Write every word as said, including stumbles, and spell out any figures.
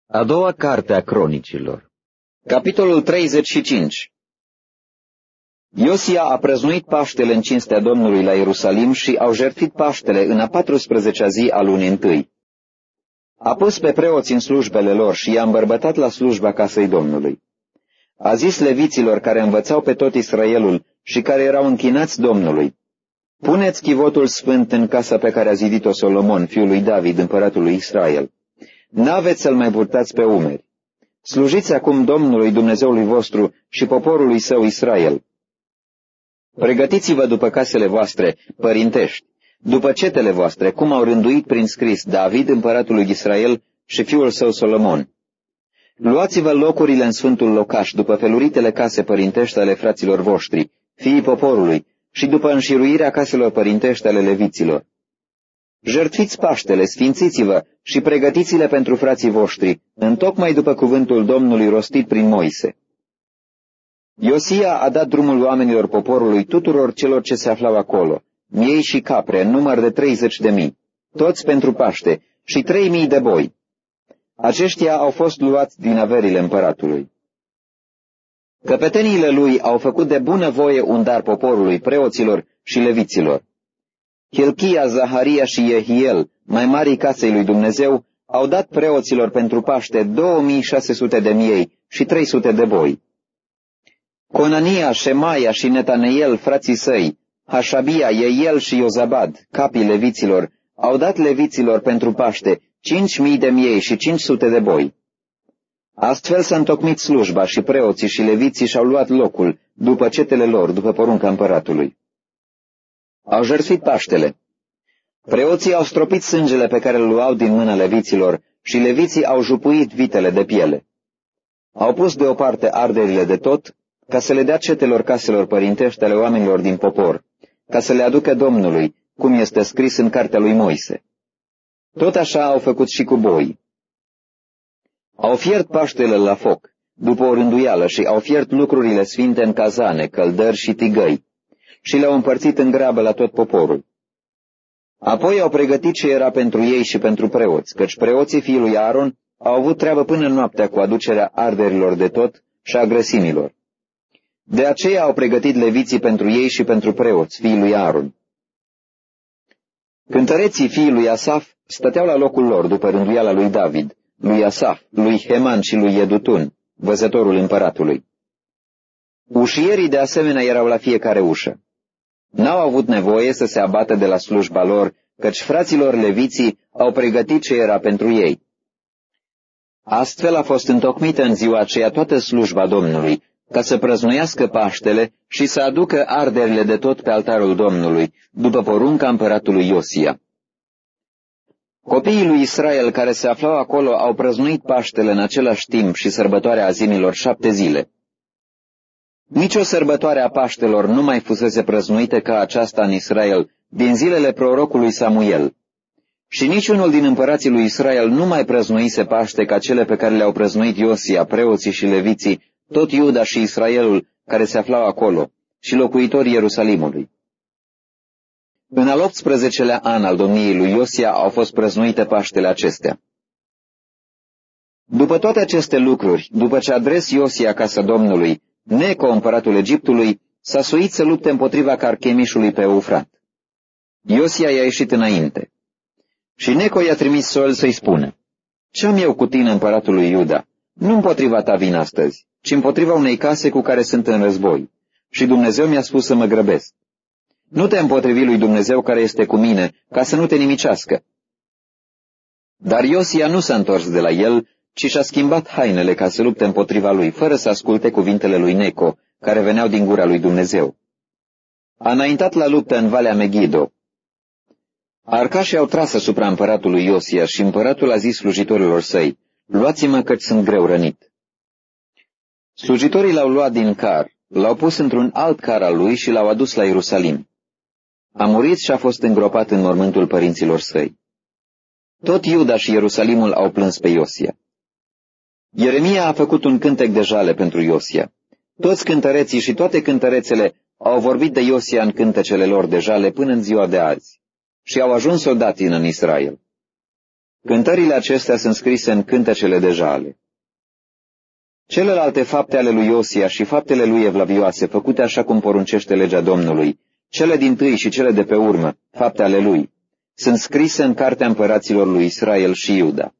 A doua carte a Cronicilor. Capitolul treizeci și cinci. Iosia a prăznuit Paștele în cinstea Domnului la Ierusalim și au jertfit Paștele în a patrusprezecea zi a lunii întâi. A pus pe preoți în slujbele lor și i-a îmbărbătat la slujba casei Domnului. A zis leviților care învățau pe tot Israelul și care erau închinați Domnului: puneți chivotul sfânt în casa pe care a zidit-o Solomon, fiul lui David, împăratul lui Israel. N-aveți să-l mai purtați pe umeri. Slujiți acum Domnului Dumnezeului vostru și poporului său Israel. Pregătiți-vă după casele voastre părintești, după cetele voastre, cum au rânduit prin scris David, împăratul lui Israel, și fiul său Solomon. Luați-vă locurile în sfântul locaș, după feluritele case părintești ale fraților voștri, fiii poporului, și după înșiruirea caselor părintești ale leviților. Jertfiți Paștele, sfințiți-vă și pregătiți-le pentru frații voștri, întocmai după cuvântul Domnului rostit prin Moise. Iosia a dat drumul oamenilor poporului tuturor celor ce se aflau acolo, miei și capre, în număr de treizeci de mii, toți pentru Paște, și trei mii de boi. Aceștia au fost luați din averile împăratului. Căpeteniile lui au făcut de bună voie un dar poporului, preoților și leviților. Hilchia, Zaharia și Jehiel, mai marii casei lui Dumnezeu, au dat preoților pentru Paște două mii șase sute de miei și trei sute de boi. Conania, Șemaia și Netaneiel, frații săi, Hașabia, Jeiel și Iozabad, capii leviților, au dat leviților pentru Paște cinci mii de miei și cinci sute de boi. Astfel s-a întocmit slujba și preoții și leviții și-au luat locul, după cetele lor, după porunca împăratului. Au jertfit Paștele. Preoții au stropit sângele pe care îl luau din mâna leviților și leviții au jupuit vitele de piele. Au pus deoparte arderile de tot, ca să le dea cetelor caselor părintești ale oamenilor din popor, ca să le aducă Domnului, cum este scris în cartea lui Moise. Tot așa au făcut și cu boi. Au fiert Paștele la foc, după o rânduială, și au fiert lucrurile sfinte în cazane, căldări și tigăi, și le-au împărțit în grabă la tot poporul. Apoi au pregătit ce era pentru ei și pentru preoți, căci preoții fiului Aaron au avut treabă până noaptea cu aducerea arderilor de tot și a grăsimilor. De aceea au pregătit leviții pentru ei și pentru preoți, fiii lui Aaron. Cântăreții fiii lui Asaf stăteau la locul lor după rânduiala lui David, lui Asaf, lui Heman și lui Edutun, văzătorul împăratului. Ușierii de asemenea erau la fiecare ușă. N-au avut nevoie să se abată de la slujba lor, căci fraților leviții au pregătit ce era pentru ei. Astfel a fost întocmită în ziua aceea toată slujba Domnului, ca să prăznuiască Paștele și să aducă arderile de tot pe altarul Domnului, după porunca împăratului Iosia. Copiii lui Israel care se aflau acolo au prăznuit Paștele în același timp și sărbătoarea azimilor șapte zile. Nici o sărbătoare a Paștelor nu mai fusese prăznuită ca aceasta în Israel din zilele prorocului Samuel. Și niciunul din împărații lui Israel nu mai prăznuise Paște ca cele pe care le-au prăznuit Iosia, preoții și leviții, tot Iuda și Israelul care se aflau acolo, și locuitorii Ierusalimului. În al optsprezecelea an al domniei lui Iosia au fost prăznuite Paștele acestea. După toate aceste lucruri, după ce adres Iosia casa Domnului, Neco, împăratul Egiptului, s-a suit să lupte împotriva Carchemișului pe Eufrat. Iosia i-a ieșit înainte. Și Neco i-a trimis sol să-i spună: ce-am eu cu tine, împăratul lui Iuda? Nu împotriva ta vin astăzi, ci împotriva unei case cu care sunt în război. Și Dumnezeu mi-a spus să mă grăbesc. Nu te împotrivi lui Dumnezeu care este cu mine, ca să nu te nimicească. Dar Iosia nu s-a întors de la el, ci și-a schimbat hainele ca să lupte împotriva lui, fără să asculte cuvintele lui Neco, care veneau din gura lui Dumnezeu. A înaintat la luptă în Valea Megido. Arcașii au tras asupra împăratului Iosia și împăratul a zis slujitorilor săi: luați-mă căci sunt greu rănit. Slujitorii l-au luat din car, l-au pus într-un alt car al lui și l-au adus la Ierusalim. A murit și a fost îngropat în mormântul părinților săi. Tot Iuda și Ierusalimul au plâns pe Iosia. Ieremia a făcut un cântec de jale pentru Iosia. Toți cântăreții și toate cântărețele au vorbit de Iosia în cântecele lor de jale până în ziua de azi și au ajuns soldați în Israel. Cântările acestea sunt scrise în cântecele de jale. Celelalte fapte ale lui Iosia și faptele lui evlavioase, făcute așa cum poruncește legea Domnului, cele dintâi și cele de pe urmă, fapte ale lui, sunt scrise în cartea împăraților lui Israel și Iuda.